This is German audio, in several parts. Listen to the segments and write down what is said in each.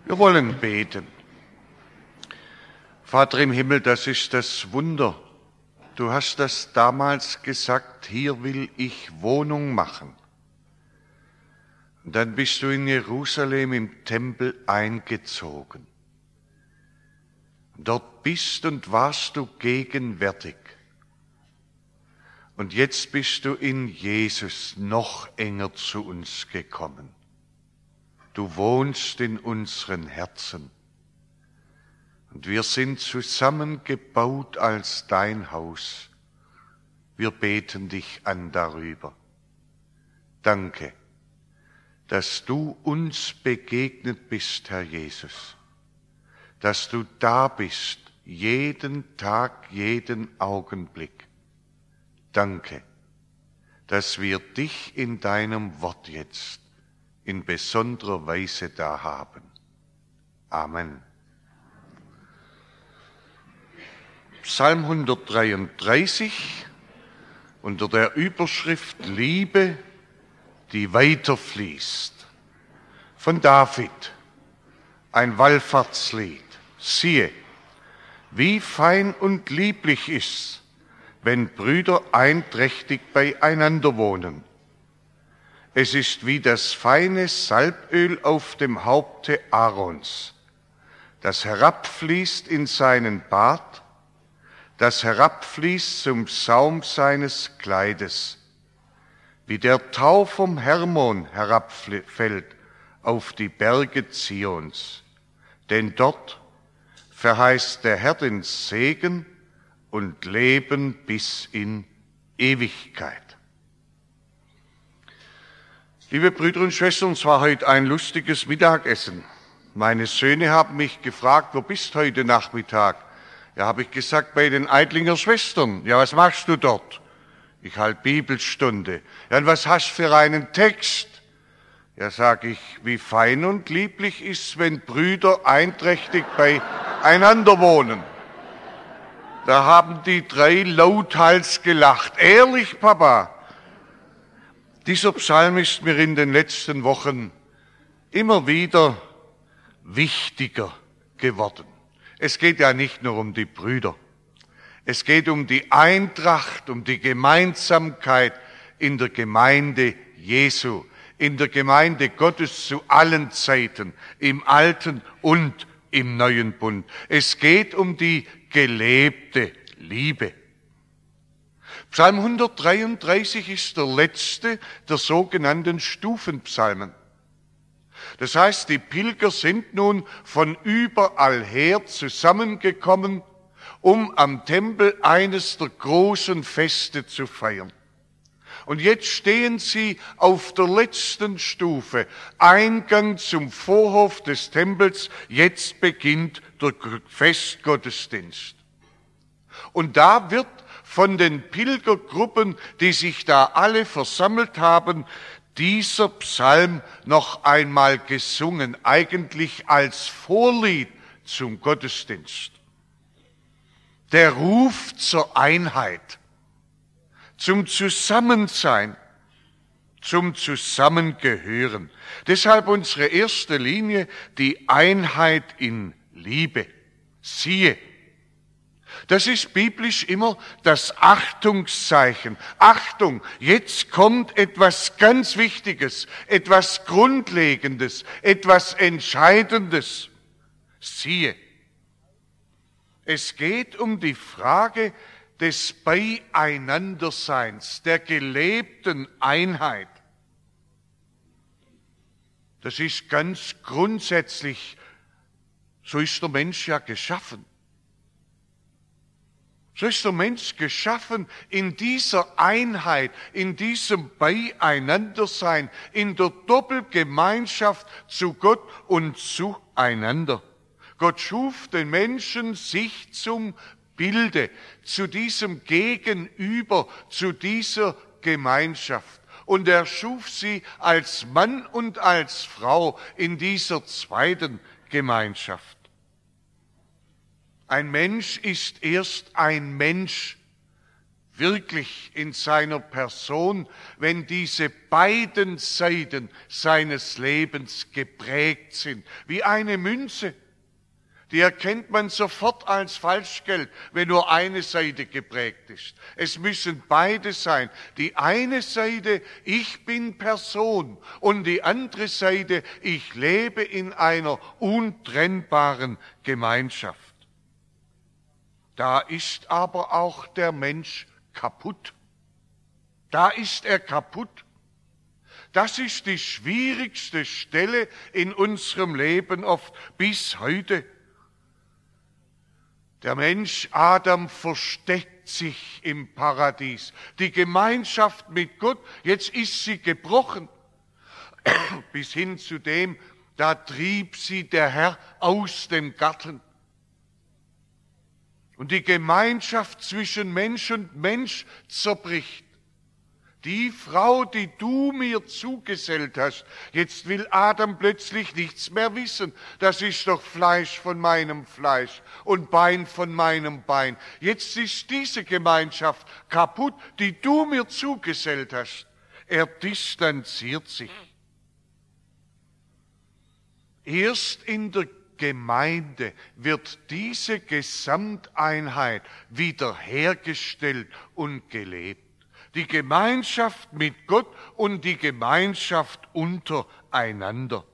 Wir wollen beten. Vater im Himmel, das ist das Wunder. Du hast das damals gesagt, hier will ich Wohnung machen. Und dann bist du in Jerusalem im Tempel eingezogen. Dort bist und warst du gegenwärtig. Und jetzt bist du in Jesus noch enger zu uns gekommen. Du wohnst in unseren Herzen. Und wir sind zusammengebaut als dein Haus. Wir beten dich an darüber. Danke, dass du uns begegnet bist, Herr Jesus. Dass du da bist, jeden Tag, jeden Augenblick. Danke, dass wir dich in deinem Wort jetzt in besonderer Weise da haben. Amen. Psalm 133 unter der Überschrift Liebe, die weiterfließt. Von David, ein Wallfahrtslied. Siehe, wie fein und lieblich ist's, wenn Brüder einträchtig beieinander wohnen. Es ist wie das feine Salböl auf dem Haupte Aarons, das herabfließt in seinen Bart, das herabfließt zum Saum seines Kleides, wie der Tau vom Hermon herabfällt auf die Berge Zions. Denn dort verheißt der Herr den Segen und Leben bis in Ewigkeit. Liebe Brüder und Schwestern, es war heute ein lustiges Mittagessen. Meine Söhne haben mich gefragt, wo bist du heute Nachmittag? Ja, habe ich gesagt, bei den Eidlinger Schwestern. Ja, was machst du dort? Ich halte Bibelstunde. Ja, und was hast du für einen Text? Ja, sage ich, wie fein und lieblich ist, wenn Brüder einträchtig beieinander wohnen. Da haben die drei lauthals gelacht. Ehrlich, Papa? Dieser Psalm ist mir in den letzten Wochen immer wieder wichtiger geworden. Es geht ja nicht nur um die Brüder. Es geht um die Eintracht, um die Gemeinsamkeit in der Gemeinde Jesu, in der Gemeinde Gottes zu allen Zeiten, im Alten und im Neuen Bund. Es geht um die gelebte Liebe. Psalm 133 ist der letzte der sogenannten Stufenpsalmen. Das heißt, die Pilger sind nun von überall her zusammengekommen, um am Tempel eines der großen Feste zu feiern. Und jetzt stehen sie auf der letzten Stufe, Eingang zum Vorhof des Tempels. Jetzt beginnt der Festgottesdienst. Und da wird von den Pilgergruppen, die sich da alle versammelt haben, dieser Psalm noch einmal gesungen, eigentlich als Vorlied zum Gottesdienst. Der Ruf zur Einheit, zum Zusammensein, zum Zusammengehören. Deshalb unsere erste Linie, die Einheit in Liebe. Siehe, das ist biblisch immer das Achtungszeichen. Achtung, jetzt kommt etwas ganz Wichtiges, etwas Grundlegendes, etwas Entscheidendes. Siehe, es geht um die Frage des Beieinanderseins, der gelebten Einheit. Das ist ganz grundsätzlich, so ist der Mensch ja geschaffen. So ist der Mensch geschaffen in dieser Einheit, in diesem Beieinandersein, in der Doppelgemeinschaft zu Gott und zueinander. Gott schuf den Menschen sich zum Bilde, zu diesem Gegenüber, zu dieser Gemeinschaft. Und er schuf sie als Mann und als Frau in dieser zweiten Gemeinschaft. Ein Mensch ist erst ein Mensch, wirklich in seiner Person, wenn diese beiden Seiten seines Lebens geprägt sind, wie eine Münze. Die erkennt man sofort als Falschgeld, wenn nur eine Seite geprägt ist. Es müssen beide sein. Die eine Seite, ich bin Person, und die andere Seite, ich lebe in einer untrennbaren Gemeinschaft. Da ist aber auch der Mensch kaputt. Da ist er kaputt. Das ist die schwierigste Stelle in unserem Leben oft bis heute. Der Mensch Adam versteckt sich im Paradies. Die Gemeinschaft mit Gott, jetzt ist sie gebrochen. Bis hin zu dem, da trieb sie der Herr aus dem Garten. Und die Gemeinschaft zwischen Mensch und Mensch zerbricht. Die Frau, die du mir zugesellt hast, jetzt will Adam plötzlich nichts mehr wissen. Das ist doch Fleisch von meinem Fleisch und Bein von meinem Bein. Jetzt ist diese Gemeinschaft kaputt, die du mir zugesellt hast. Er distanziert sich. Erst in der Gemeinde wird diese Gesamteinheit wiederhergestellt und gelebt. Die Gemeinschaft mit Gott und die Gemeinschaft untereinander.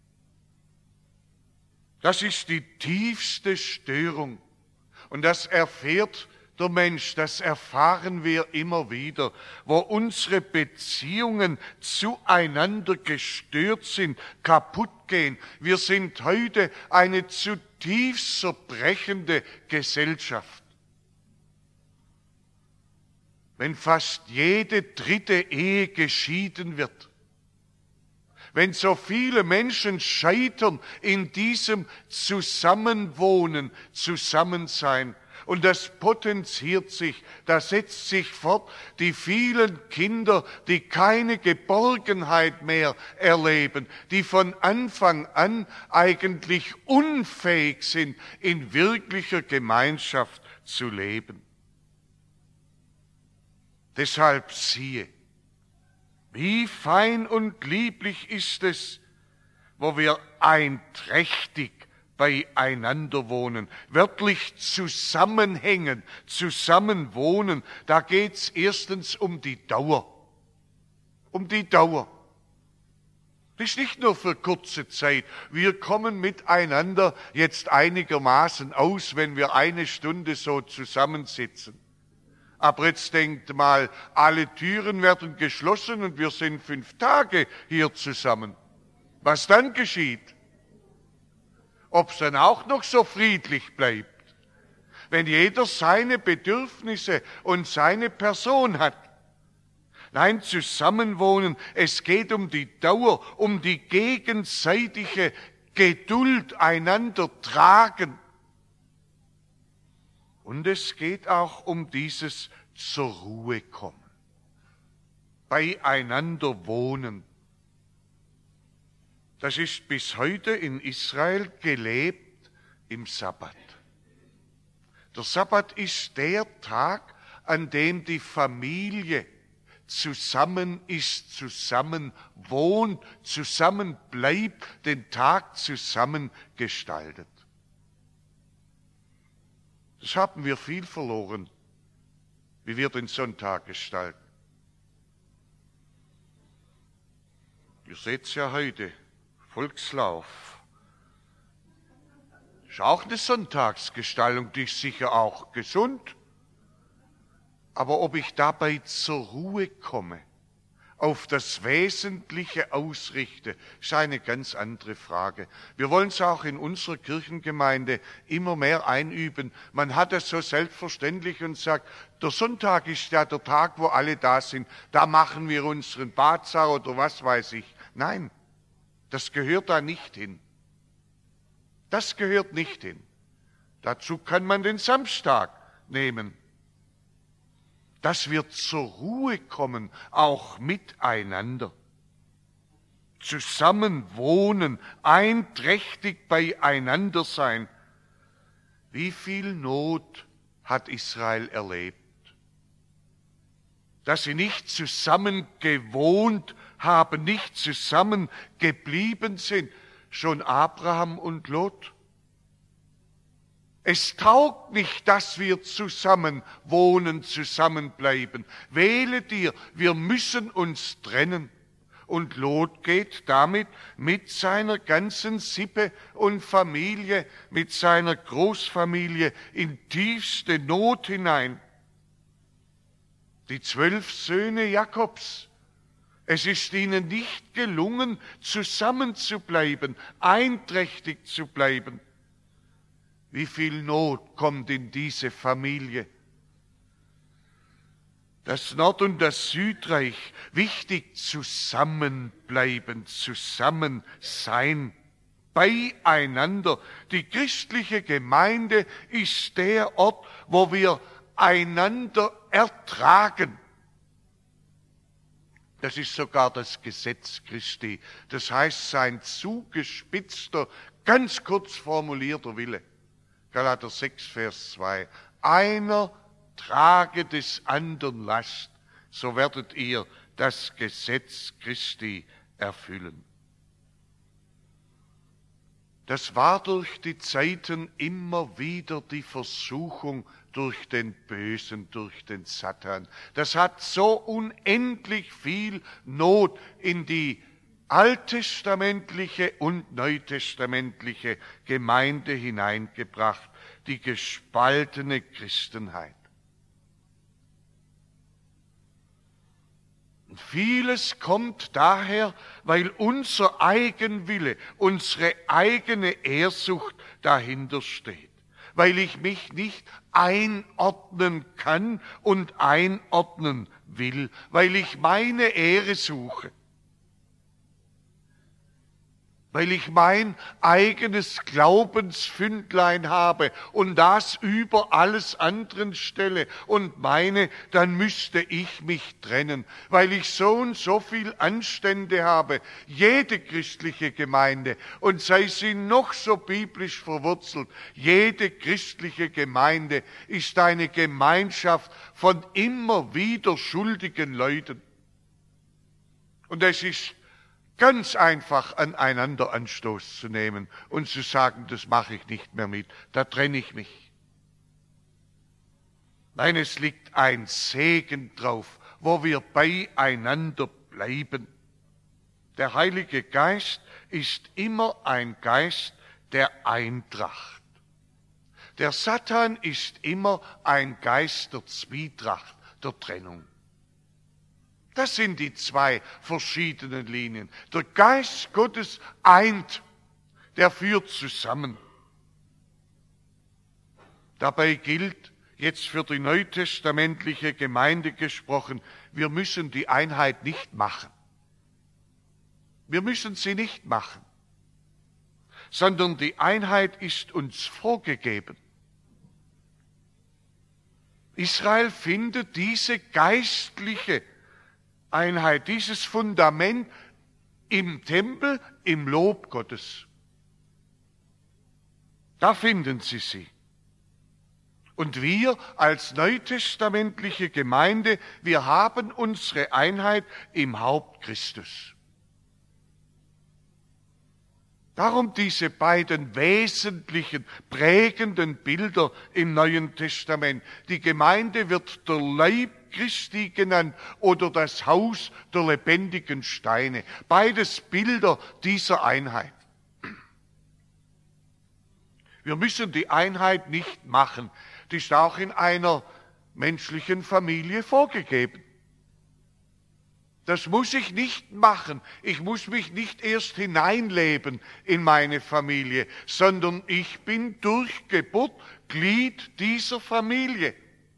Das ist die tiefste Störung. Und das erfährt der Mensch, das erfahren wir immer wieder, wo unsere Beziehungen zueinander gestört sind, kaputt gehen. Wir sind heute eine zutiefst zerbrechende Gesellschaft. Wenn fast jede dritte Ehe geschieden wird, wenn so viele Menschen scheitern in diesem Zusammenwohnen, Zusammensein, und das potenziert sich, da setzt sich fort, die vielen Kinder, die keine Geborgenheit mehr erleben, die von Anfang an eigentlich unfähig sind, in wirklicher Gemeinschaft zu leben. Deshalb siehe, wie fein und lieblich ist es, wo wir einträchtig beieinander wohnen, wörtlich zusammenhängen, zusammenwohnen. Da geht's erstens um die Dauer. Um die Dauer. Das ist nicht nur für kurze Zeit. Wir kommen miteinander jetzt einigermaßen aus, wenn wir eine Stunde so zusammensitzen. Aber jetzt denkt mal, alle Türen werden geschlossen und wir sind 5 Tage hier zusammen. Was dann geschieht? Ob es dann auch noch so friedlich bleibt? Wenn jeder seine Bedürfnisse und seine Person hat. Nein, Zusammenwohnen, es geht um die Dauer, um die gegenseitige Geduld, einander tragen. Und es geht auch um dieses zur Ruhe kommen, beieinander wohnen. Das ist bis heute in Israel gelebt im Sabbat. Der Sabbat ist der Tag, an dem die Familie zusammen ist, zusammen wohnt, zusammen bleibt, den Tag zusammen gestaltet. Das haben wir viel verloren, wie wir den Sonntag gestalten. Ihr seht es ja heute, Volkslauf. Ist auch eine Sonntagsgestaltung, die ist sicher auch gesund. Aber ob ich dabei zur Ruhe komme, auf das Wesentliche ausrichte, ist eine ganz andere Frage. Wir wollen es auch in unserer Kirchengemeinde immer mehr einüben. Man hat es so selbstverständlich und sagt, der Sonntag ist ja der Tag, wo alle da sind. Da machen wir unseren Bazar oder was weiß ich. Nein, das gehört da nicht hin. Das gehört nicht hin. Dazu kann man den Samstag nehmen. Dass wir zur Ruhe kommen, auch miteinander. Zusammen wohnen, einträchtig beieinander sein. Wie viel Not hat Israel erlebt? dass sie nicht zusammen gewohnt haben, nicht zusammen geblieben sind. Schon Abraham und Lot. Es taugt nicht, dass wir zusammen wohnen, zusammenbleiben. Wähle dir, wir müssen uns trennen. Und Lot geht damit mit seiner ganzen Sippe und Familie, mit seiner Großfamilie in tiefste Not hinein. Die 12 Söhne Jakobs, es ist ihnen nicht gelungen, zusammenzubleiben, einträchtig zu bleiben. Wie viel Not kommt in diese Familie? Das Nord- und das Südreich, wichtig zusammenbleiben, zusammen sein, beieinander. Die christliche Gemeinde ist der Ort, wo wir einander ertragen. Das ist sogar das Gesetz Christi. Das heißt, sein zugespitzter, ganz kurz formulierter Wille. Galater 6, Vers 2. Einer trage des anderen Last, so werdet ihr das Gesetz Christi erfüllen. Das war durch die Zeiten immer wieder die Versuchung durch den Bösen, durch den Satan. Das hat so unendlich viel Not in die alttestamentliche und neutestamentliche Gemeinde hineingebracht, die gespaltene Christenheit. Und vieles kommt daher, weil unser Eigenwille, unsere eigene Ehrsucht dahinter steht, weil ich mich nicht einordnen kann und einordnen will, weil ich meine Ehre suche, weil ich mein eigenes Glaubensfündlein habe und das über alles anderen stelle und meine, dann müsste ich mich trennen, weil ich so und so viel Anstände habe. Jede christliche Gemeinde, und sei sie noch so biblisch verwurzelt, jede christliche Gemeinde ist eine Gemeinschaft von immer wieder schuldigen Leuten. Und es ist ganz einfach aneinander Anstoß zu nehmen und zu sagen, das mache ich nicht mehr mit, da trenne ich mich. Nein, es liegt ein Segen drauf, wo wir beieinander bleiben. Der Heilige Geist ist immer ein Geist der Eintracht. Der Satan ist immer ein Geist der Zwietracht, der Trennung. Das sind die zwei verschiedenen Linien. Der Geist Gottes eint, der führt zusammen. Dabei gilt, jetzt für die neutestamentliche Gemeinde gesprochen, wir müssen die Einheit nicht machen. Wir müssen sie nicht machen, sondern die Einheit ist uns vorgegeben. Israel findet diese geistliche Einheit, dieses Fundament im Tempel, im Lob Gottes. Da finden sie. Und wir als neutestamentliche Gemeinde, wir haben unsere Einheit im Haupt Christus. Darum diese beiden wesentlichen, prägenden Bilder im Neuen Testament. Die Gemeinde wird der Leib Christi genannt oder das Haus der lebendigen Steine. Beides Bilder dieser Einheit. Wir müssen die Einheit nicht machen. Die ist auch in einer menschlichen Familie vorgegeben. Das muss ich nicht machen. Ich muss mich nicht erst hineinleben in meine Familie, sondern ich bin durch Geburt Glied dieser Familie.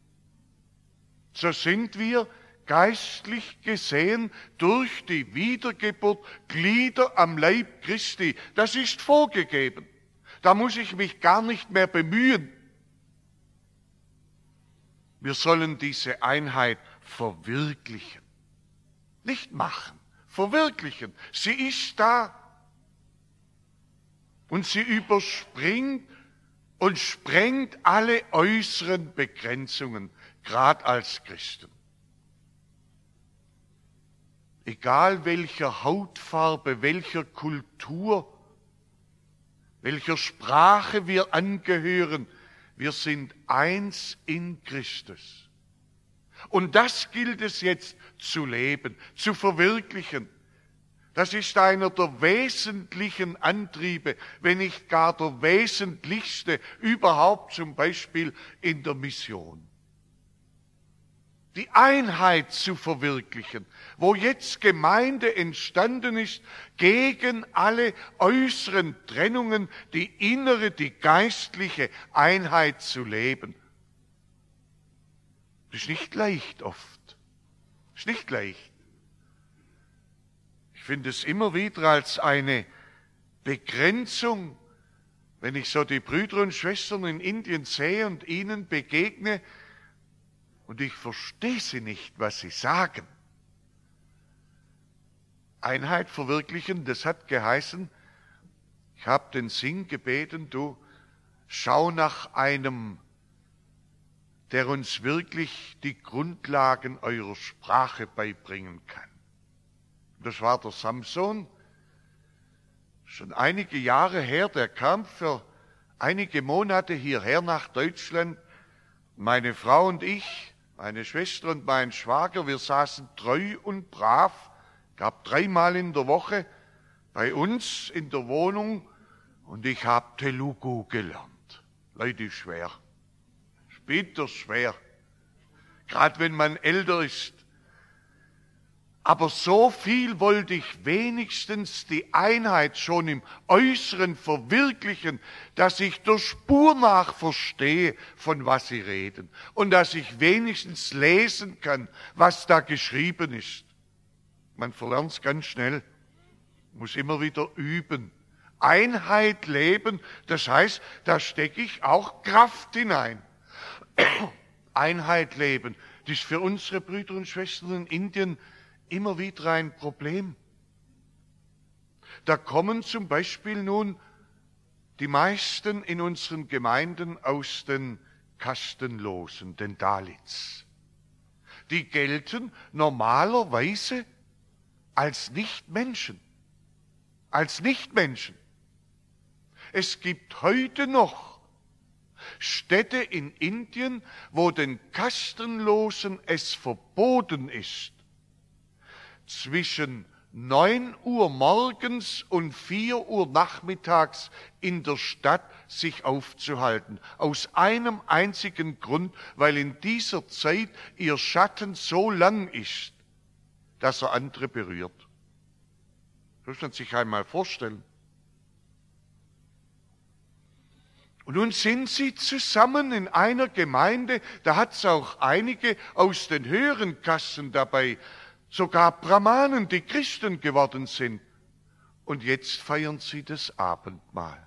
So sind wir geistlich gesehen durch die Wiedergeburt Glieder am Leib Christi. Das ist vorgegeben. Da muss ich mich gar nicht mehr bemühen. Wir sollen diese Einheit verwirklichen. Nicht machen, verwirklichen. Sie ist da. Und sie überspringt und sprengt alle äußeren Begrenzungen, gerade als Christen. egal welcher Hautfarbe, welcher Kultur, welcher Sprache wir angehören, wir sind eins in Christus. Und das gilt es jetzt zu leben, zu verwirklichen. Das ist einer der wesentlichen Antriebe, wenn nicht gar der wesentlichste überhaupt, zum Beispiel in der Mission. Die Einheit zu verwirklichen, wo jetzt Gemeinde entstanden ist, gegen alle äußeren Trennungen, die innere, die geistliche Einheit zu leben. Das ist nicht leicht oft. Das ist nicht leicht. Ich finde es immer wieder als eine Begrenzung, wenn ich so die Brüder und Schwestern in Indien sehe und ihnen begegne und ich verstehe sie nicht, was sie sagen. Einheit verwirklichen, das hat geheißen, ich habe den Singh gebeten, du schau nach einem, der uns wirklich die Grundlagen eurer Sprache beibringen kann. Das war der Samson, schon einige Jahre her, der kam für einige Monate hierher nach Deutschland. Meine Frau und ich, meine Schwester und mein Schwager, wir saßen treu und brav, gab 3-mal in der Woche bei uns in der Wohnung und ich habe Telugu gelernt. Leute, ist schwer. Bitter schwer. Gerade wenn man älter ist. Aber so viel wollte ich wenigstens die Einheit schon im Äußeren verwirklichen, dass ich der Spur nach verstehe, von was sie reden. Und dass ich wenigstens lesen kann, was da geschrieben ist. Man verlernt es ganz schnell, muss immer wieder üben. Einheit leben, das heißt, da stecke ich auch Kraft hinein. Einheit leben, das ist für unsere Brüder und Schwestern in Indien immer wieder ein Problem. Da kommen zum Beispiel nun die meisten in unseren Gemeinden aus den Kastenlosen, den Dalits. Die gelten normalerweise als Nichtmenschen. Als Nichtmenschen. Es gibt heute noch Städte in Indien, wo den Kastenlosen es verboten ist, zwischen 9 Uhr morgens und 4 Uhr nachmittags in der Stadt sich aufzuhalten. Aus einem einzigen Grund, weil in dieser Zeit ihr Schatten so lang ist, dass er andere berührt. Das muss man sich einmal vorstellen. Und nun sind sie zusammen in einer Gemeinde, da hat es auch einige aus den höheren Kasten dabei, sogar Brahmanen, die Christen geworden sind. Und jetzt feiern sie das Abendmahl.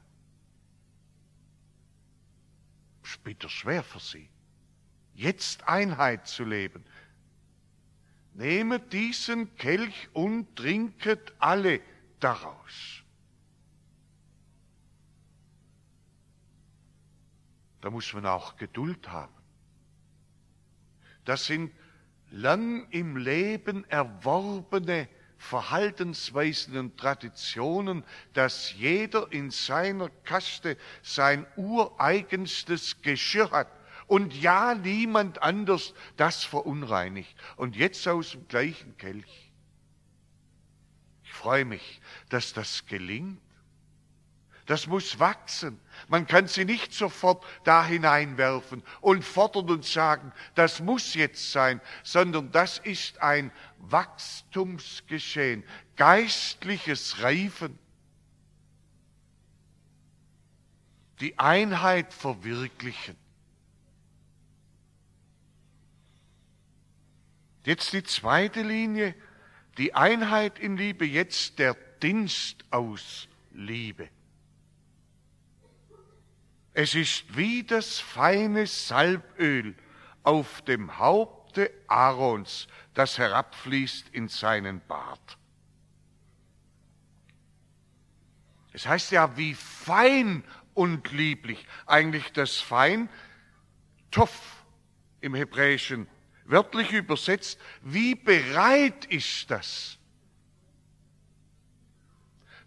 Es ist bitter schwer für sie, jetzt Einheit zu leben. Nehmet diesen Kelch und trinket alle daraus. Da muss man auch Geduld haben. Das sind lang im Leben erworbene Verhaltensweisen und Traditionen, dass jeder in seiner Kaste sein ureigenstes Geschirr hat und ja niemand anders das verunreinigt. Und jetzt aus dem gleichen Kelch. Ich freue mich, dass das gelingt. Das muss wachsen. Man kann sie nicht sofort da hineinwerfen und fordern und sagen, das muss jetzt sein, sondern das ist ein Wachstumsgeschehen, geistliches Reifen. Die Einheit verwirklichen. Jetzt die zweite Linie, die Einheit in Liebe, jetzt der Dienst aus Liebe. Es ist wie das feine Salböl auf dem Haupte Aarons, das herabfließt in seinen Bart. Es heißt ja, wie fein und lieblich. Eigentlich das Fein, Toff im Hebräischen, wörtlich übersetzt, wie bereit ist das?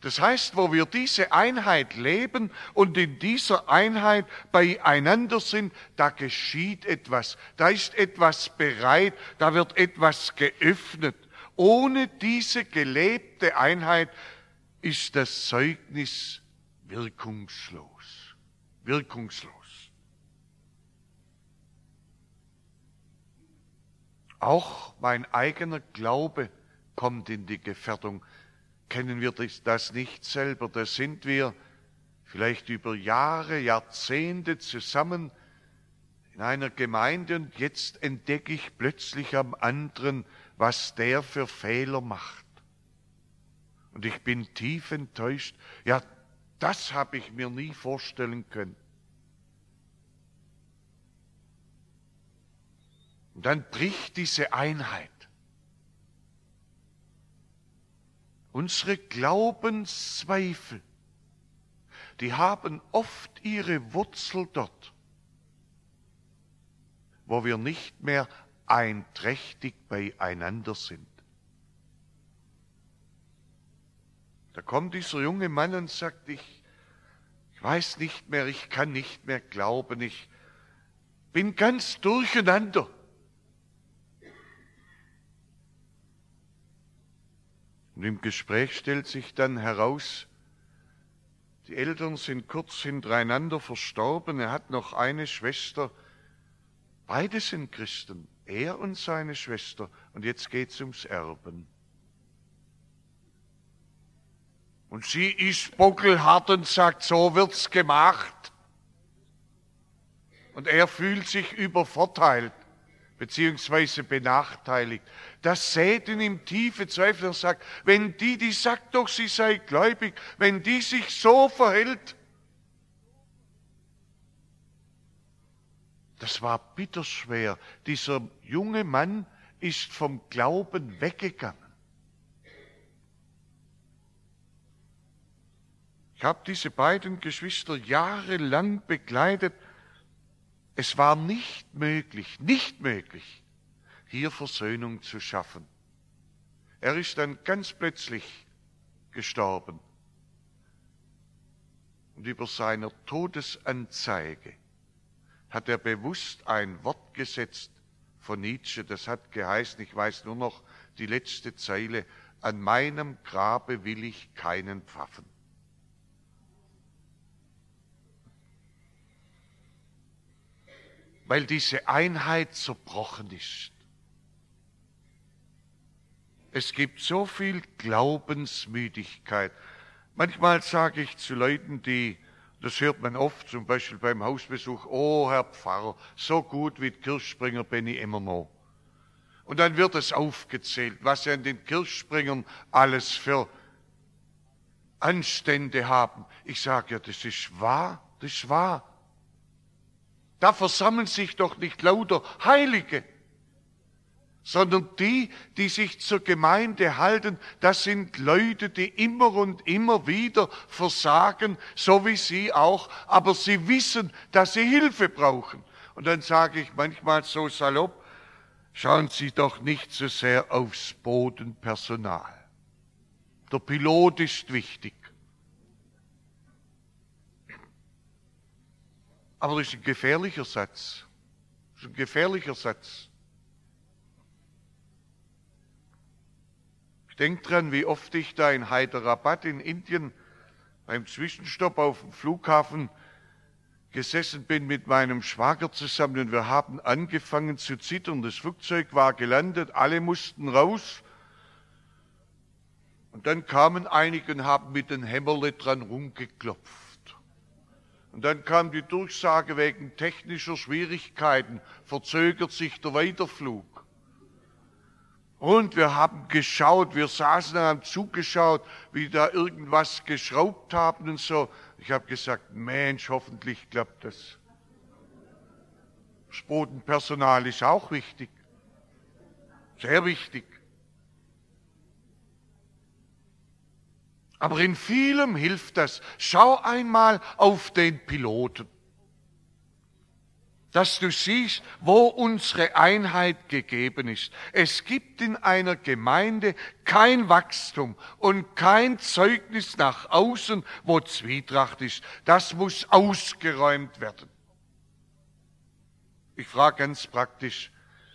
Das heißt, wo wir diese Einheit leben und in dieser Einheit beieinander sind, da geschieht etwas, da ist etwas bereit, da wird etwas geöffnet. Ohne diese gelebte Einheit ist das Zeugnis wirkungslos. Wirkungslos. Auch mein eigener Glaube kommt in die Gefährdung. Kennen wir das nicht selber? Da sind wir vielleicht über Jahre, Jahrzehnte zusammen in einer Gemeinde und jetzt entdecke ich plötzlich am anderen, was der für Fehler macht. Und ich bin tief enttäuscht. Ja, das habe ich mir nie vorstellen können. Und dann bricht diese Einheit. Unsere Glaubenszweifel, die haben oft ihre Wurzel dort, wo wir nicht mehr einträchtig beieinander sind. Da kommt dieser junge Mann und sagt, ich weiß nicht mehr, ich kann nicht mehr glauben, ich bin ganz durcheinander. Und im Gespräch stellt sich dann heraus, die Eltern sind kurz hintereinander verstorben, er hat noch eine Schwester, beide sind Christen, er und seine Schwester, und jetzt geht's ums Erben. Und sie ist bockelhart und sagt, so wird's gemacht. Und er fühlt sich übervorteilt, beziehungsweise benachteiligt. Das sät in ihm tiefe Zweifel. Er sagt, wenn die sagt doch, sie sei gläubig, wenn die sich so verhält. Das war bitterschwer. Dieser junge Mann ist vom Glauben weggegangen. Ich habe diese beiden Geschwister jahrelang begleitet. Es war nicht möglich, hier Versöhnung zu schaffen. Er ist dann ganz plötzlich gestorben. Und über seiner Todesanzeige hat er bewusst ein Wort gesetzt von Nietzsche, das hat geheißen, ich weiß nur noch die letzte Zeile, an meinem Grabe will ich keinen Pfaffen. Weil diese Einheit zerbrochen ist. Es gibt so viel Glaubensmüdigkeit. Manchmal sage ich zu Leuten, das hört man oft, zum Beispiel beim Hausbesuch, oh Herr Pfarrer, so gut wie die Kirchspringer bin ich immer noch. Und dann wird es aufgezählt, was sie an den Kirchspringern alles für Anstände haben. Ich sage ja, das ist wahr, das ist wahr. Da versammeln sich doch nicht lauter Heilige, sondern die sich zur Gemeinde halten, das sind Leute, die immer und immer wieder versagen, so wie sie auch, aber sie wissen, dass sie Hilfe brauchen. Und dann sage ich manchmal so salopp, schauen Sie doch nicht so sehr aufs Bodenpersonal. Der Pilot ist wichtig. Aber das ist ein gefährlicher Satz. Das ist ein gefährlicher Satz. Ich denke dran, wie oft ich da in Hyderabad in Indien beim Zwischenstopp auf dem Flughafen gesessen bin mit meinem Schwager zusammen und wir haben angefangen zu zittern. Das Flugzeug war gelandet, alle mussten raus. Und dann kamen einige und haben mit dem Hämmerle dran rumgeklopft. Und dann kam die Durchsage, wegen technischer Schwierigkeiten verzögert sich der Weiterflug. Und wir haben geschaut, wir saßen und haben zugeschaut, wie da irgendwas geschraubt haben und so. Ich habe gesagt, Mensch, hoffentlich klappt das. Das Bodenpersonal ist auch wichtig. Sehr wichtig. Aber in vielem hilft das. Schau einmal auf den Piloten. dass du siehst, wo unsere Einheit gegeben ist. Es gibt in einer Gemeinde kein Wachstum und kein Zeugnis nach außen, wo Zwietracht ist. Das muss ausgeräumt werden. Ich frage ganz praktisch,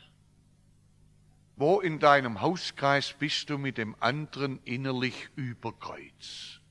wo in deinem Hauskreis bist du mit dem anderen innerlich über Kreuz?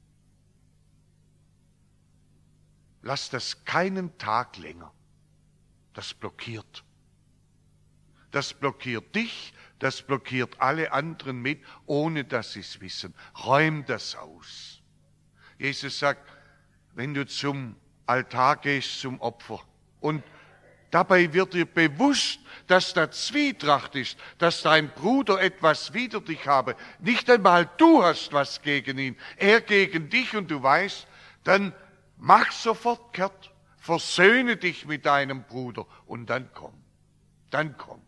Lass das keinen Tag länger. Das blockiert. Das blockiert dich, das blockiert alle anderen mit, ohne dass sie es wissen. Räum das aus. Jesus sagt, wenn du zum Altar gehst, zum Opfer, und dabei wird dir bewusst, dass da Zwietracht ist, dass dein Bruder etwas wider dich habe. Nicht einmal du hast was gegen ihn, er gegen dich, und du weißt, dann mach sofort kehrt. Versöhne dich mit deinem Bruder und dann komm. Dann komm.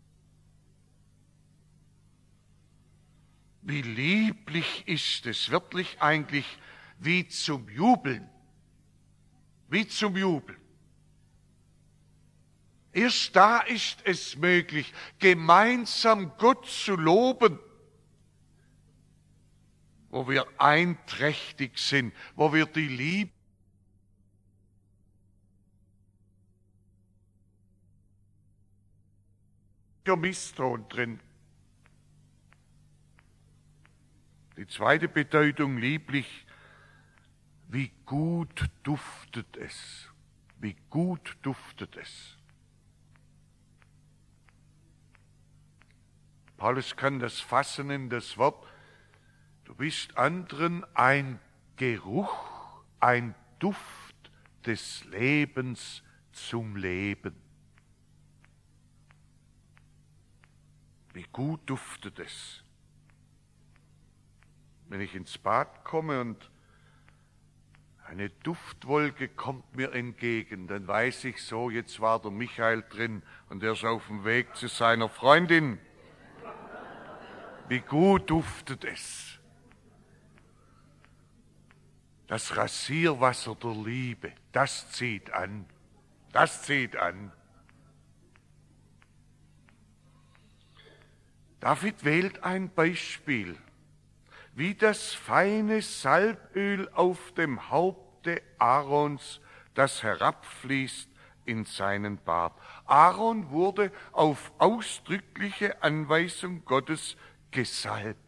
Wie lieblich ist es, wirklich eigentlich wie zum Jubeln. Wie zum Jubeln. Erst da ist es möglich, gemeinsam Gott zu loben, wo wir einträchtig sind, wo wir die Liebe Misstrauen drin. Die zweite Bedeutung, lieblich, wie gut duftet es. Wie gut duftet es. Paulus kann das fassen in das Wort, du bist anderen ein Geruch, ein Duft des Lebens zum Leben. Wie gut duftet es. Wenn ich ins Bad komme und eine Duftwolke kommt mir entgegen, dann weiß ich so, jetzt war der Michael drin und er ist auf dem Weg zu seiner Freundin. Wie gut duftet es. Das Rasierwasser der Liebe, das zieht an. Das zieht an. David wählt ein Beispiel, wie das feine Salböl auf dem Haupte Aarons, das herabfließt in seinen Bart. Aaron wurde auf ausdrückliche Anweisung Gottes gesalbt.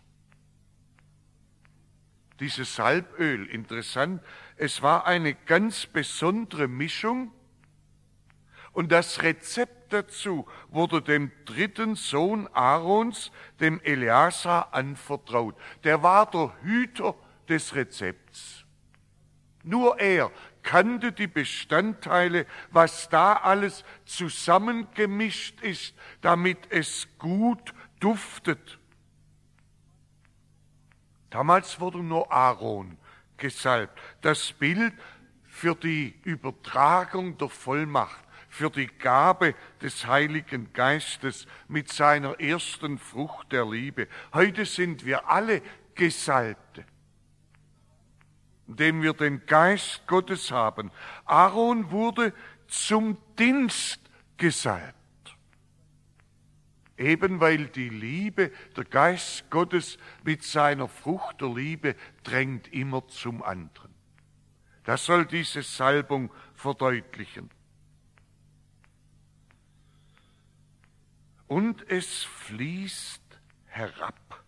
Dieses Salböl, interessant, es war eine ganz besondere Mischung, und das Rezept dazu wurde dem dritten Sohn Aarons, dem Eleazar, anvertraut. Der war der Hüter des Rezepts. Nur er kannte die Bestandteile, was da alles zusammengemischt ist, damit es gut duftet. Damals wurde nur Aaron gesalbt. Das Bild für die Übertragung der Vollmacht, für die Gabe des Heiligen Geistes mit seiner ersten Frucht der Liebe. Heute sind wir alle Gesalbte, indem wir den Geist Gottes haben. Aaron wurde zum Dienst gesalbt. Eben weil die Liebe, der Geist Gottes mit seiner Frucht der Liebe drängt immer zum anderen. Das soll diese Salbung verdeutlichen. Und es fließt herab.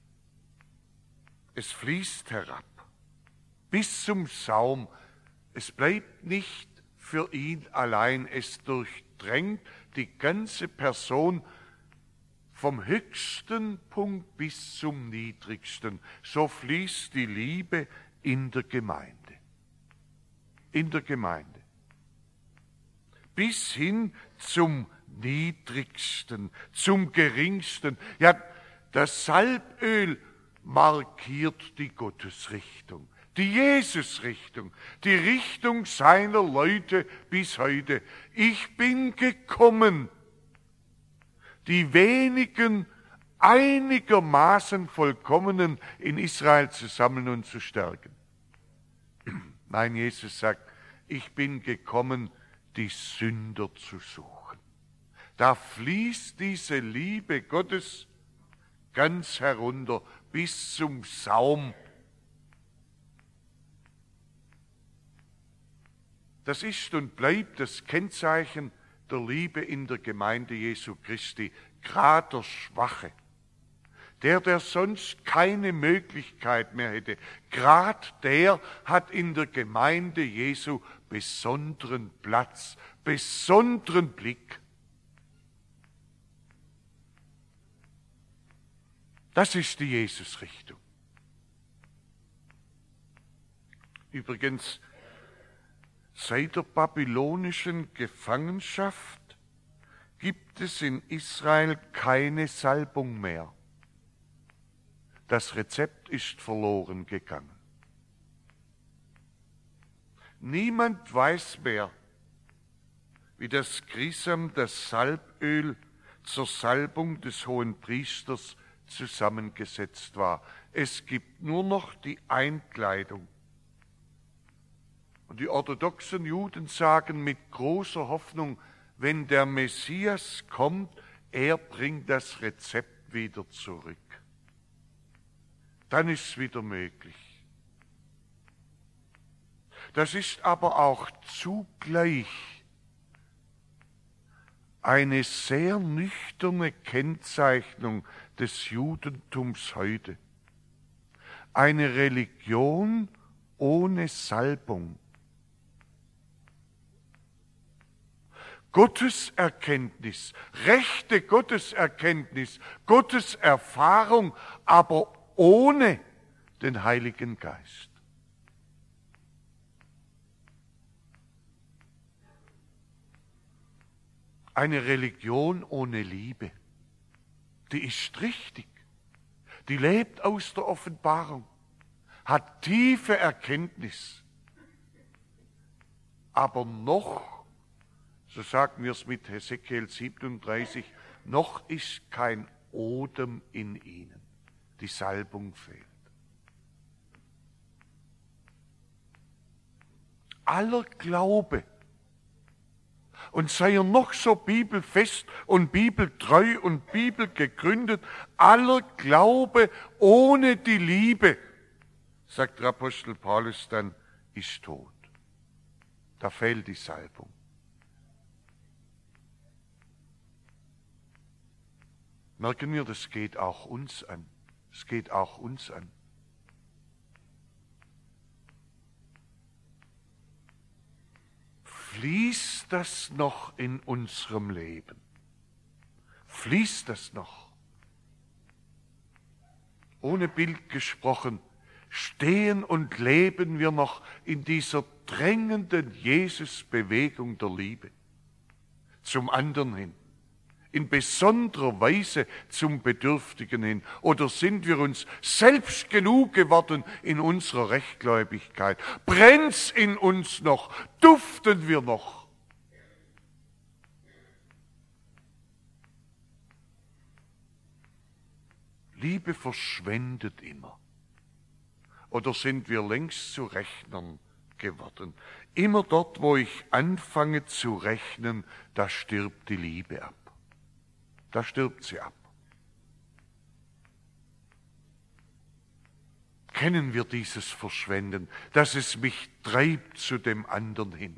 Es fließt herab. Bis zum Saum. Es bleibt nicht für ihn allein. Es durchdrängt die ganze Person vom höchsten Punkt bis zum niedrigsten. So fließt die Liebe in der Gemeinde. In der Gemeinde. Bis hin zum niedrigsten, zum geringsten. Ja, das Salböl markiert die Gottesrichtung, die Jesusrichtung, die Richtung seiner Leute bis heute. Ich bin gekommen, die wenigen einigermaßen Vollkommenen in Israel zu sammeln und zu stärken. Nein, Jesus sagt, ich bin gekommen, die Sünder zu suchen. Da fließt diese Liebe Gottes ganz herunter bis zum Saum. Das ist und bleibt das Kennzeichen der Liebe in der Gemeinde Jesu Christi, gerade der Schwache, der sonst keine Möglichkeit mehr hätte, gerade der hat in der Gemeinde Jesu besonderen Platz, besonderen Blick. Das ist die Jesusrichtung. Übrigens, seit der babylonischen Gefangenschaft gibt es in Israel keine Salbung mehr. Das Rezept ist verloren gegangen. Niemand weiß mehr, wie das Chrisam, das Salböl, zur Salbung des Hohenpriesters zusammengesetzt war. Es gibt nur noch die Einkleidung. Und die orthodoxen Juden sagen mit großer Hoffnung, wenn der Messias kommt, er bringt das Rezept wieder zurück. Dann ist es wieder möglich. Das ist aber auch zugleich eine sehr nüchterne Kennzeichnung des Judentums heute. Eine Religion ohne Salbung. Gotteserkenntnis, rechte Gotteserkenntnis, Gotteserfahrung, aber ohne den Heiligen Geist. Eine Religion ohne Liebe, die ist richtig, die lebt aus der Offenbarung, hat tiefe Erkenntnis, aber noch, so sagen wir es mit Hesekiel 37, noch ist kein Odem in ihnen, die Salbung fehlt. Aller Glaube, und sei er noch so bibelfest und bibeltreu und bibelgegründet, aller Glaube ohne die Liebe, sagt der Apostel Paulus dann, ist tot. Da fehlt die Salbung. Merken wir, das geht auch uns an. Es geht auch uns an. Fließt das noch in unserem Leben? Fließt das noch? Ohne Bild gesprochen, stehen und leben wir noch in dieser drängenden Jesusbewegung der Liebe zum anderen hin, in besonderer Weise zum Bedürftigen hin? Oder sind wir uns selbst genug geworden in unserer Rechtgläubigkeit? Brennt's in uns noch? Duften wir noch? Liebe verschwendet immer. Oder sind wir längst zu Rechnern geworden? Immer dort, wo ich anfange zu rechnen, da stirbt die Liebe ab. Da stirbt sie ab. Kennen wir dieses Verschwenden, dass es mich treibt zu dem anderen hin?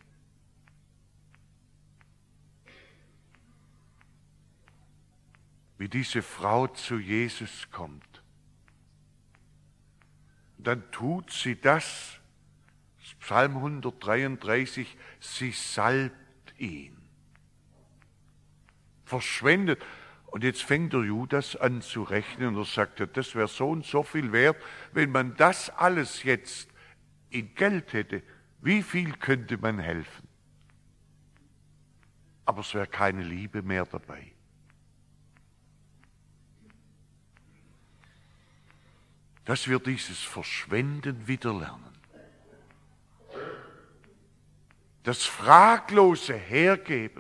Wie diese Frau zu Jesus kommt, dann tut sie das, Psalm 133, sie salbt ihn. Verschwendet. Und jetzt fängt der Judas an zu rechnen und er sagt, das wäre so und so viel wert, wenn man das alles jetzt in Geld hätte, wie viel könnte man helfen? Aber es wäre keine Liebe mehr dabei. Dass wir dieses Verschwenden wieder lernen. Das fraglose Hergeben.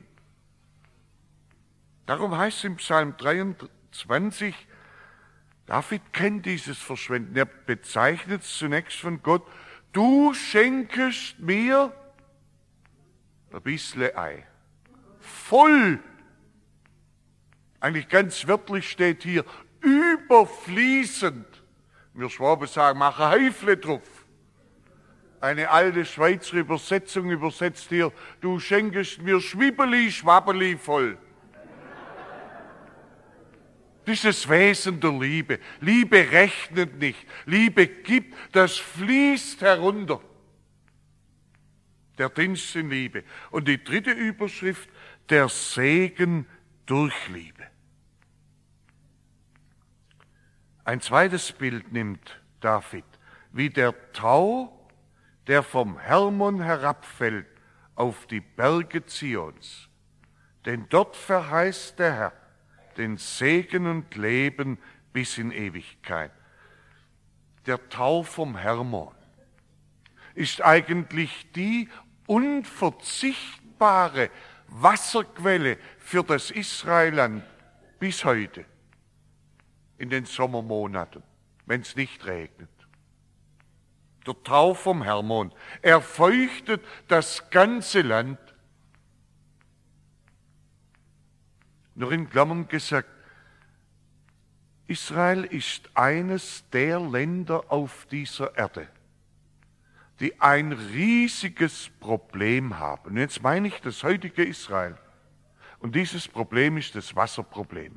Darum heißt es im Psalm 23, David kennt dieses Verschwenden. Er bezeichnet es zunächst von Gott, du schenkest mir ein bisschen Ei. Voll. Eigentlich ganz wörtlich steht hier, überfließend. Wir Schwaben sagen, mach ein Häufle drauf. Eine alte Schweizer Übersetzung übersetzt hier, du schenkest mir Schwibbeli, Schwabbeli voll. Das ist das Wesen der Liebe. Liebe rechnet nicht. Liebe gibt, das fließt herunter. Der Dienst in Liebe. Und die dritte Überschrift, der Segen durch Liebe. Ein zweites Bild nimmt David, wie der Tau, der vom Hermon herabfällt auf die Berge Zions. Denn dort verheißt der Herr den Segen und Leben bis in Ewigkeit. Der Tau vom Hermon ist eigentlich die unverzichtbare Wasserquelle für das Israelland bis heute in den Sommermonaten, wenn es nicht regnet. Der Tau vom Hermon, er feuchtet das ganze Land. Nur in Klammern gesagt, Israel ist eines der Länder auf dieser Erde, die ein riesiges Problem haben. Und jetzt meine ich das heutige Israel. Und dieses Problem ist das Wasserproblem.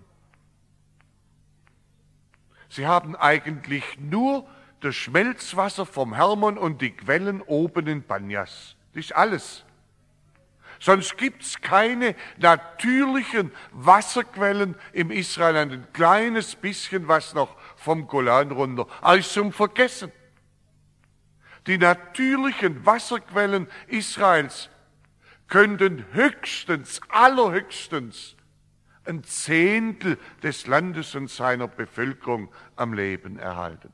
Sie haben eigentlich nur das Schmelzwasser vom Hermon und die Quellen oben in Banyas. Das ist alles. Sonst gibt es keine natürlichen Wasserquellen im Israel. Ein kleines bisschen was noch vom Golan runter. Alles zum Vergessen. Die natürlichen Wasserquellen Israels könnten höchstens, allerhöchstens, ein Zehntel des Landes und seiner Bevölkerung am Leben erhalten.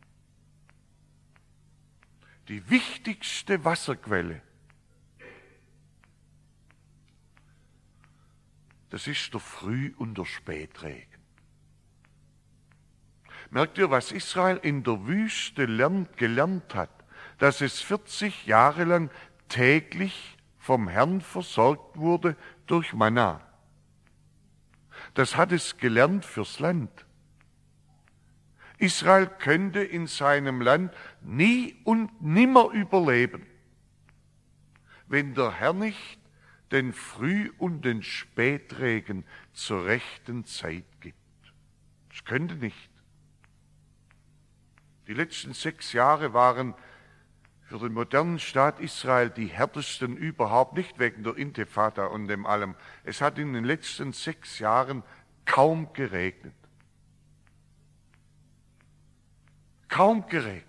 Die wichtigste Wasserquelle, das ist der Früh- und der Spätregen. Merkt ihr, was Israel in der Wüste gelernt hat? Dass es 40 Jahre lang täglich vom Herrn versorgt wurde durch Manna. Das hat es gelernt fürs Land. Israel könnte in seinem Land nie und nimmer überleben, wenn der Herr nicht den Früh- und den Spätregen zur rechten Zeit gibt. Das könnte nicht. Die letzten 6 Jahre waren für den modernen Staat Israel die härtesten überhaupt, nicht wegen der Intifada und dem allem. Es hat in den letzten 6 Jahren kaum geregnet. Kaum geregnet.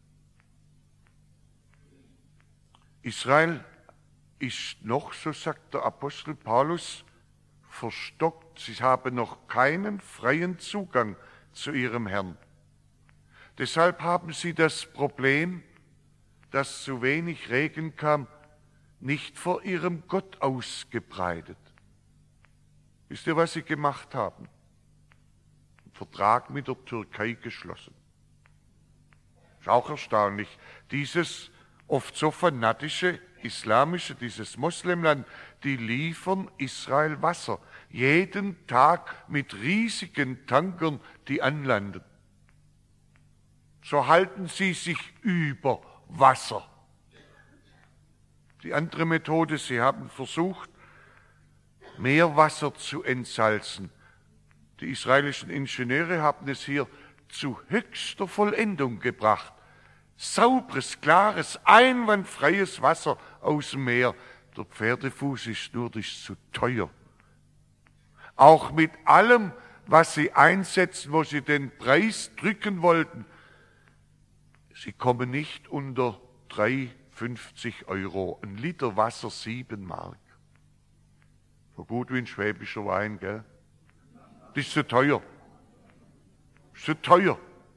Israel ist noch, so sagt der Apostel Paulus, verstockt. Sie haben noch keinen freien Zugang zu ihrem Herrn. Deshalb haben sie das Problem, dass zu wenig Regen kam, nicht vor ihrem Gott ausgebreitet. Wisst ihr, was sie gemacht haben? Einen Vertrag mit der Türkei geschlossen. Ist auch erstaunlich. Dieses oft so fanatische islamische, dieses Muslimland, die liefern Israel Wasser. Jeden Tag mit riesigen Tankern, die anlanden. So halten sie sich über Wasser. Die andere Methode, sie haben versucht, Meerwasser zu entsalzen. Die israelischen Ingenieure haben es hier zu höchster Vollendung gebracht. Sauberes, klares, einwandfreies Wasser aus dem Meer. Der Pferdefuß ist nur, das ist zu teuer. Auch mit allem, was sie einsetzen, wo sie den Preis drücken wollten, sie kommen nicht unter 3,50 €. Ein Liter Wasser 7 Mark. So gut wie ein schwäbischer Wein, gell? Das ist zu teuer. Das ist zu teuer.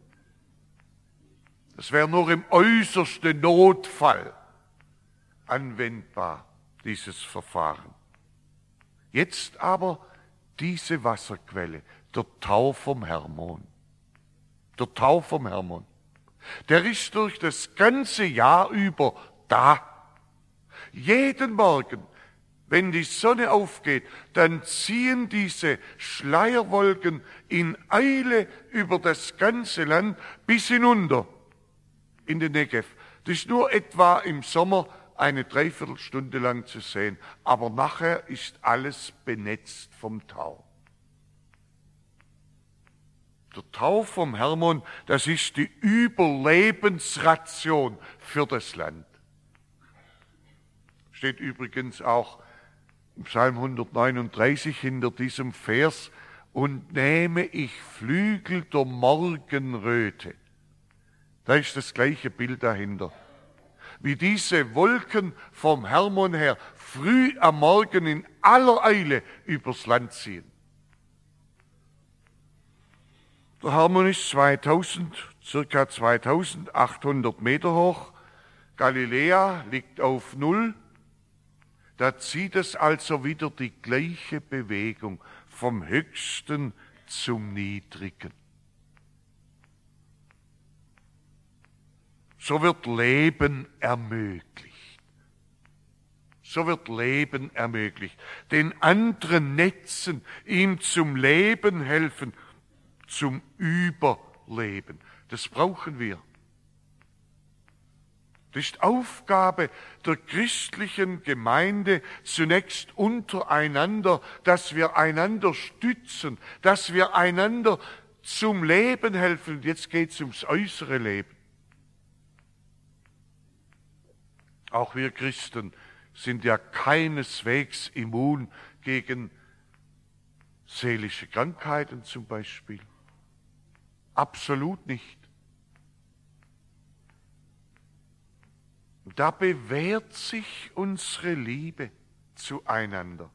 Das wäre nur im äußersten Notfall anwendbar, dieses Verfahren. Jetzt aber diese Wasserquelle, der Tau vom Hermon. Der Tau vom Hermon. Der ist durch das ganze Jahr über da. Jeden Morgen Wenn die Sonne aufgeht, dann ziehen diese Schleierwolken in Eile über das ganze Land bis hinunter in den Negev. Das ist nur etwa im Sommer eine Dreiviertelstunde lang zu sehen, aber nachher ist alles benetzt vom Tau. Der Tau vom Hermon, das ist die Überlebensration für das Land. Steht übrigens auch im Psalm 139 hinter diesem Vers: Und nehme ich Flügel der Morgenröte. Da ist das gleiche Bild dahinter. Wie diese Wolken vom Hermon her früh am Morgen in aller Eile übers Land ziehen. Der Hermon ist circa 2800 Meter hoch. Galiläa liegt auf 0. Da zieht es also wieder die gleiche Bewegung vom Höchsten zum Niedrigen. So wird Leben ermöglicht. So wird Leben ermöglicht. Den anderen Netzen, ihm zum Leben helfen, zum Überleben. Das brauchen wir. Das ist Aufgabe der christlichen Gemeinde, zunächst untereinander, dass wir einander stützen, dass wir einander zum Leben helfen. Jetzt geht es ums äußere Leben. Auch wir Christen sind ja keineswegs immun gegen seelische Krankheiten zum Beispiel. Absolut nicht. Da bewährt sich unsere Liebe zueinander.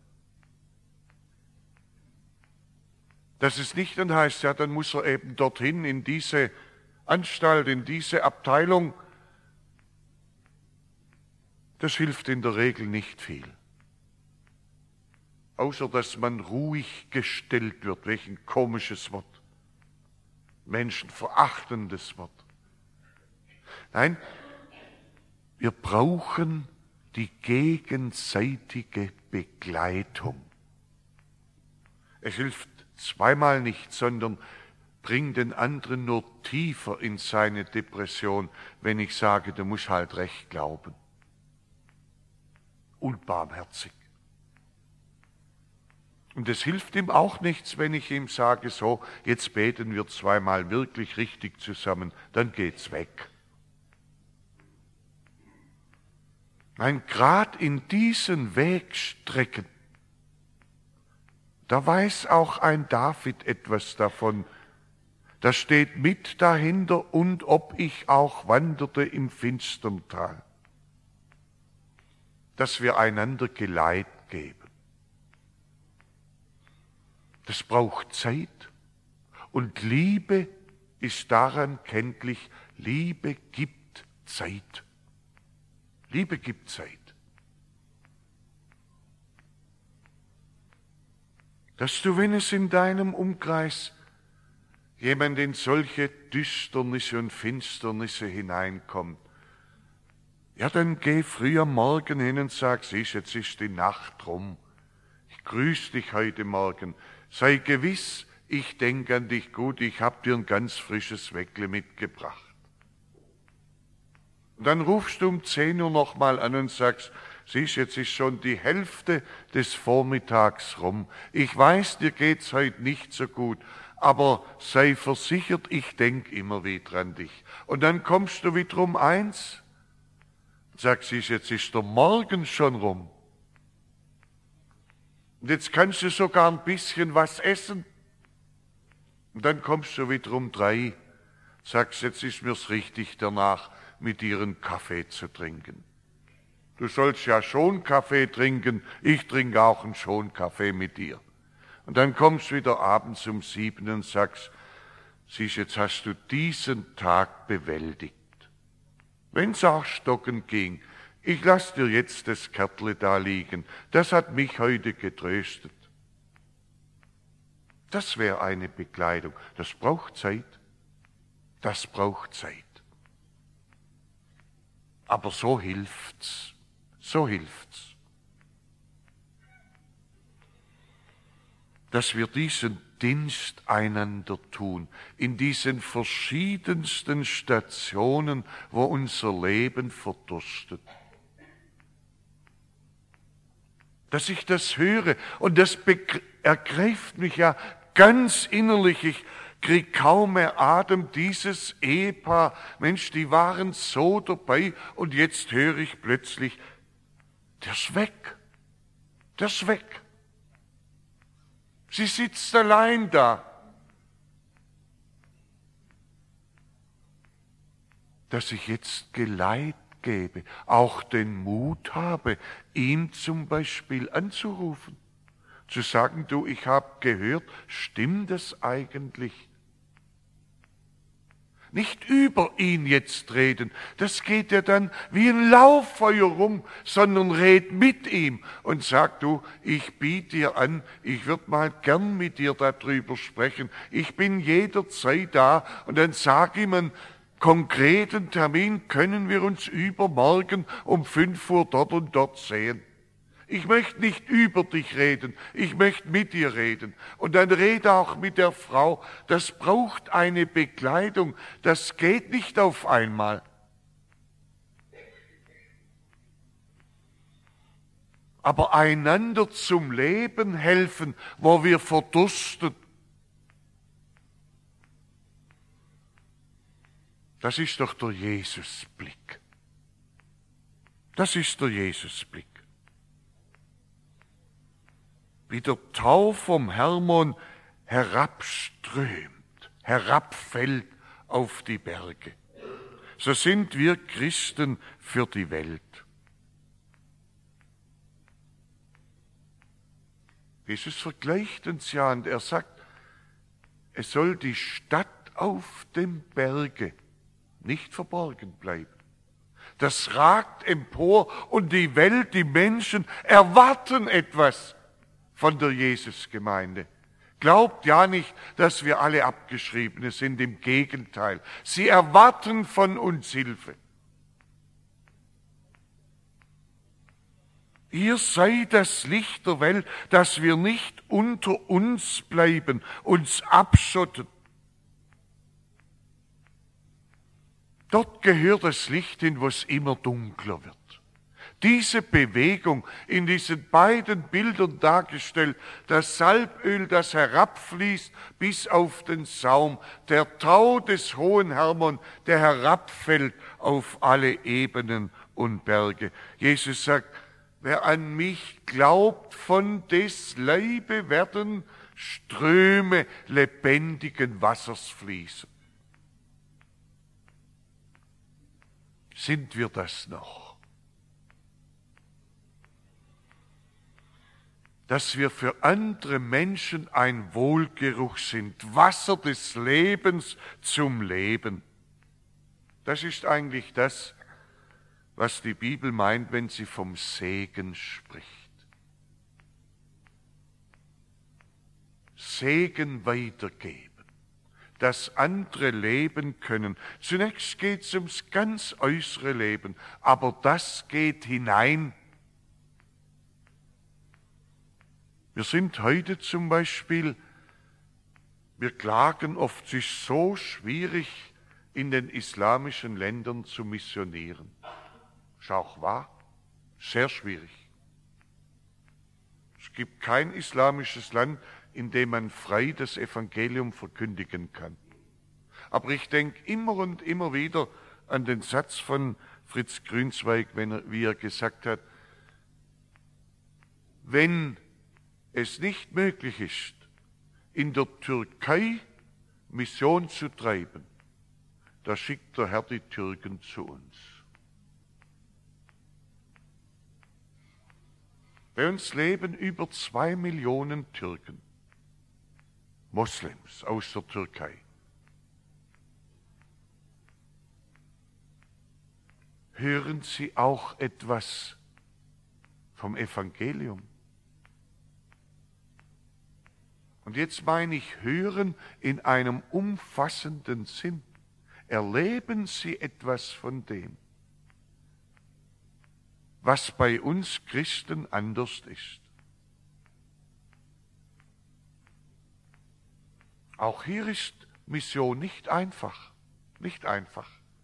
Das ist nicht dann heißt, ja, dann muss er eben dorthin in diese Anstalt, in diese Abteilung. Das hilft in der Regel nicht viel. Außer dass man ruhig gestellt wird. Welch ein komisches Wort. Menschenverachtendes Wort. Nein, wir brauchen die gegenseitige Begleitung. Es hilft zweimal nicht, sondern bringt den anderen nur tiefer in seine Depression, wenn ich sage, du musst halt recht glauben. Unbarmherzig. Und es hilft ihm auch nichts, wenn ich ihm sage, so, jetzt beten wir zweimal wirklich richtig zusammen, dann geht's weg. Nein, gerade in diesen Wegstrecken, da weiß auch ein David etwas davon. Da steht mit dahinter, und ob ich auch wanderte im finstern Tal. Dass wir einander Geleit geben. Das braucht Zeit. Und Liebe ist daran kenntlich, Liebe gibt Zeit. Liebe gibt Zeit. Dass du, wenn es in deinem Umkreis jemand in solche Düsternisse und Finsternisse hineinkommt, ja, dann geh früh am Morgen hin und sag, siehst, jetzt ist die Nacht rum. Ich grüße dich heute Morgen. Sei gewiss, ich denke an dich gut, ich hab dir ein ganz frisches Weckle mitgebracht. Und dann rufst du um 10 Uhr nochmal an und sagst, siehst, jetzt ist schon die Hälfte des Vormittags rum. Ich weiß, dir geht's heute nicht so gut, aber sei versichert, ich denk immer wieder an dich. Und dann kommst du wieder um 1, sagst, siehst, jetzt ist der Morgen schon rum. Und jetzt kannst du sogar ein bisschen was essen. Und dann kommst du wieder um 3, sagst, jetzt ist mir's richtig danach, mit dir einen Kaffee zu trinken. Du sollst ja schon Kaffee trinken, ich trinke auch einen Schonkaffee mit dir. Und dann kommst du wieder abends um 7 und sagst, siehst, jetzt hast du diesen Tag bewältigt. Wenn's auch stockend ging, ich lass dir jetzt das Kärtle da liegen, das hat mich heute getröstet. Das wäre eine Bekleidung. Das braucht Zeit. Das braucht Zeit. Aber so hilft's. So hilft's. dass wir diesen Dienst einander tun, in diesen verschiedensten Stationen, wo unser Leben verdurstet. Dass ich das höre und das ergreift mich ja ganz innerlich. Ich krieg kaum mehr Atem. Dieses Ehepaar, Mensch, die waren so dabei und jetzt höre ich plötzlich, der ist weg. Der ist weg. Sie sitzt allein da. Dass ich jetzt Geleit gebe, auch den Mut habe, ihn zum Beispiel anzurufen, zu sagen, du, ich habe gehört, stimmt es eigentlich? Nicht über ihn jetzt reden, das geht ja dann wie ein Lauffeuer rum, sondern red mit ihm und sag, du, ich biete dir an, ich würde mal gern mit dir darüber sprechen, ich bin jederzeit da und dann sag ihm einen konkreten Termin, können wir uns übermorgen um 5 Uhr dort und dort sehen. Ich möchte nicht über dich reden, ich möchte mit dir reden. Und dann rede auch mit der Frau, das braucht eine Begleitung, das geht nicht auf einmal. Aber einander zum Leben helfen, wo wir verdursten, das ist doch der Jesusblick. Das ist der Jesusblick. Wie der Tau vom Hermon herabströmt, herabfällt auf die Berge. So sind wir Christen für die Welt. Jesus vergleicht uns ja und er sagt, es soll die Stadt auf dem Berge nicht verborgen bleiben. Das ragt empor und die Welt, die Menschen erwarten etwas von der Jesusgemeinde. Glaubt ja nicht, dass wir alle Abgeschriebene sind, im Gegenteil. Sie erwarten von uns Hilfe. Ihr seid das Licht der Welt, dass wir nicht unter uns bleiben, uns abschotten. Dort gehört das Licht hin, wo es immer dunkler wird. Diese Bewegung in diesen beiden Bildern dargestellt, das Salböl, das herabfließt bis auf den Saum, der Tau des hohen Hermon, der herabfällt auf alle Ebenen und Berge. Jesus sagt, wer an mich glaubt, von des Leibe werden Ströme lebendigen Wassers fließen. Sind wir das noch? Dass wir für andere Menschen ein Wohlgeruch sind, Wasser des Lebens zum Leben. Das ist eigentlich das, was die Bibel meint, wenn sie vom Segen spricht. Segen weitergeben, dass andere leben können. Zunächst geht es ums ganz äußere Leben, aber das geht hinein. Wir sind heute zum Beispiel, wir klagen oft, es ist so schwierig, in den islamischen Ländern zu missionieren. Ist auch wahr, sehr schwierig. Es gibt kein islamisches Land, in dem man frei das Evangelium verkündigen kann. Aber ich denke immer und immer wieder an den Satz von Fritz Grünzweig, wie er gesagt hat, wenn es nicht möglich ist, in der Türkei Mission zu treiben, da schickt der Herr die Türken zu uns. Bei uns leben über 2 Millionen Türken, Moslems aus der Türkei. Hören Sie auch etwas vom Evangelium? Und jetzt meine ich hören in einem umfassenden Sinn. Erleben Sie etwas von dem, was bei uns Christen anders ist. Auch hier ist Mission nicht einfach. Nicht einfach.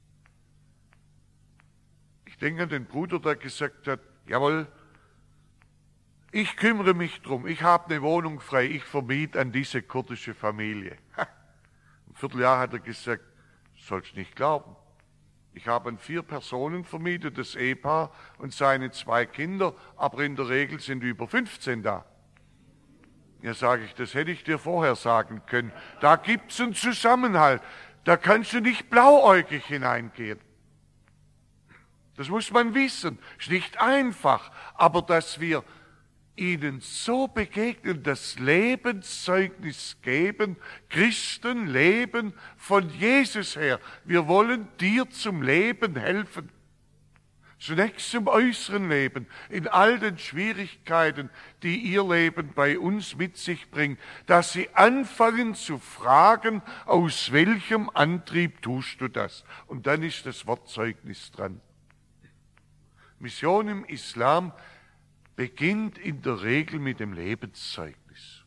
Ich denke an den Bruder, der gesagt hat, jawohl, ich kümmere mich drum, ich habe eine Wohnung frei, ich vermiete an diese kurdische Familie. Ein Vierteljahr hat er gesagt, sollst nicht glauben. Ich habe an 4 Personen vermietet, das Ehepaar und seine 2 Kinder, aber in der Regel sind über 15 da. Ja, sage ich, das hätte ich dir vorher sagen können. Da gibt's einen Zusammenhalt. Da kannst du nicht blauäugig hineingehen. Das muss man wissen. Ist nicht einfach, aber dass wir ihnen so begegnen, das Lebenszeugnis geben, Christen leben von Jesus her. Wir wollen dir zum Leben helfen. Zunächst zum äußeren Leben, in all den Schwierigkeiten, die ihr Leben bei uns mit sich bringt, dass sie anfangen zu fragen, aus welchem Antrieb tust du das? Und dann ist das Wortzeugnis dran. Mission im Islam beginnt in der Regel mit dem Lebenszeugnis.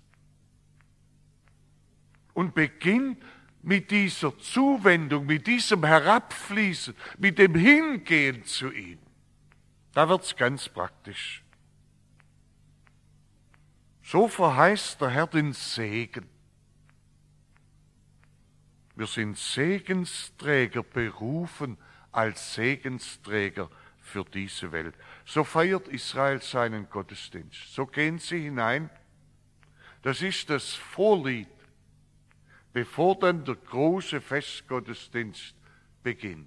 Und beginnt mit dieser Zuwendung, mit diesem Herabfließen, mit dem Hingehen zu ihm. Da wird's ganz praktisch. So verheißt der Herr den Segen. Wir sind Segensträger berufen als Segensträger für diese Welt. So feiert Israel seinen Gottesdienst. So gehen sie hinein. Das ist das Vorlied, bevor dann der große Festgottesdienst beginnt.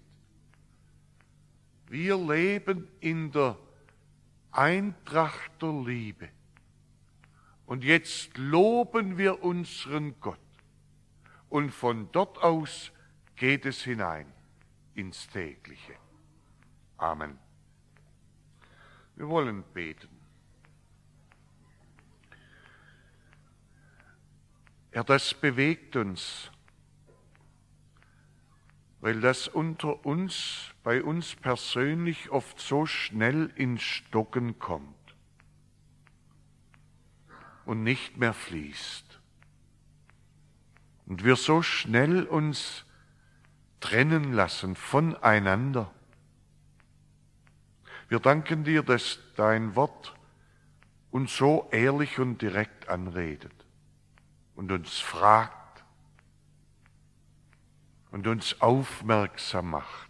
Wir leben in der Eintracht der Liebe. Und jetzt loben wir unseren Gott. Und von dort aus geht es hinein ins Tägliche. Amen. Wir wollen beten. Herr, das bewegt uns, weil das unter uns, bei uns persönlich oft so schnell ins Stocken kommt und nicht mehr fließt. Und wir so schnell uns trennen lassen voneinander. Wir danken dir, dass dein Wort uns so ehrlich und direkt anredet und uns fragt und uns aufmerksam macht.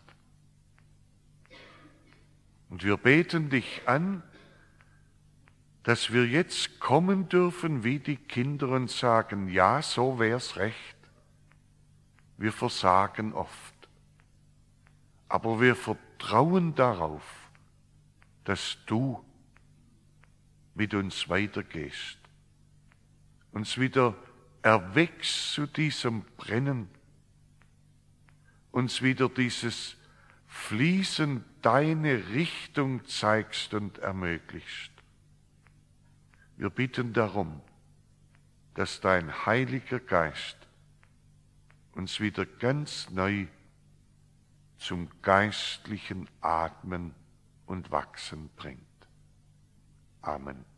Und wir beten dich an, dass wir jetzt kommen dürfen wie die Kinder und sagen, ja, so wär's recht. Wir versagen oft, aber wir vertrauen darauf, dass du mit uns weitergehst, uns wieder erweckst zu diesem Brennen, uns wieder dieses Fließen deine Richtung zeigst und ermöglicht. Wir bitten darum, dass dein Heiliger Geist uns wieder ganz neu zum geistlichen Atmen und Wachsen bringt. Amen.